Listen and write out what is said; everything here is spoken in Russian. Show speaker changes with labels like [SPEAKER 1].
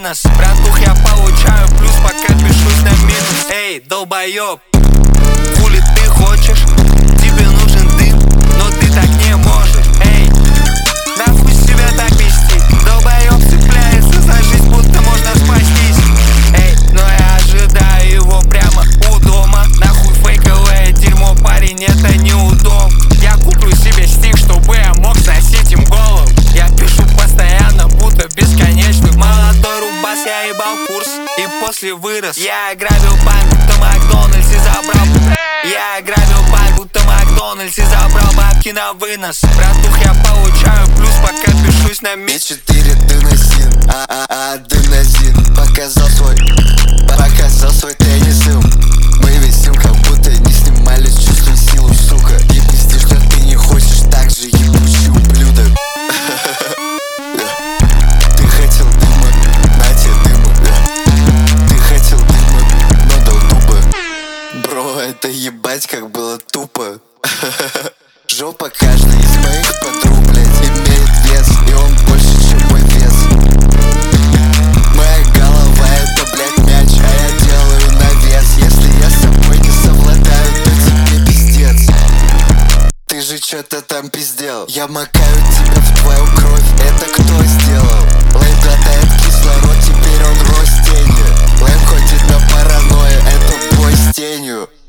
[SPEAKER 1] вынос. Братух, я получаю плюс, пока пишусь на минус. Эй, долбоёб, хули ты хочешь? Тебе нужен дым, но ты так не можешь. Эй, нахуй себя так вести? Долбоёб цепляется за жизнь, будто можно спастись. Эй, но я ожидаю его прямо у дома. Нахуй фейковое дерьмо, парень, это неудобно. Я куплю себе стих, чтобы я мог сносить им голову. Я пишу постоянно, будто бесконечный. Молодой рубас, я ебал курс и после вырос. Я грабил банк, будто Макдональдс и забрал. Я грабил банк, будто Макдональдс и забрал бабки на вынос. Братух, я получаю плюс, пока пишусь на мид.
[SPEAKER 2] 4 дыносин, дыносин. Показал свой теннисом. Мы висим, как будто не снимались. Чувствуй силу, сука. И пизди, что ты не хочешь так же, ебучий ублюдок. Ты хотел дыма, на тебе дыма. Ты хотел дыма, но дал дуба. Бро, это ебать как было тупо. Жопа каждой из моих подруг, блядь, имеет вес, и он больше, чем мой вес. Моя голова это, блядь, мяч, а я делаю навес. Если я с собой не совладаю, то тебе пиздец. Ты же что-то там пиздел. Я макаю тебя в твою кровь, это кто сделал? Лейм глотает кислород, теперь он рос тенью. Лейм ходит на паранойю, это бой с тенью.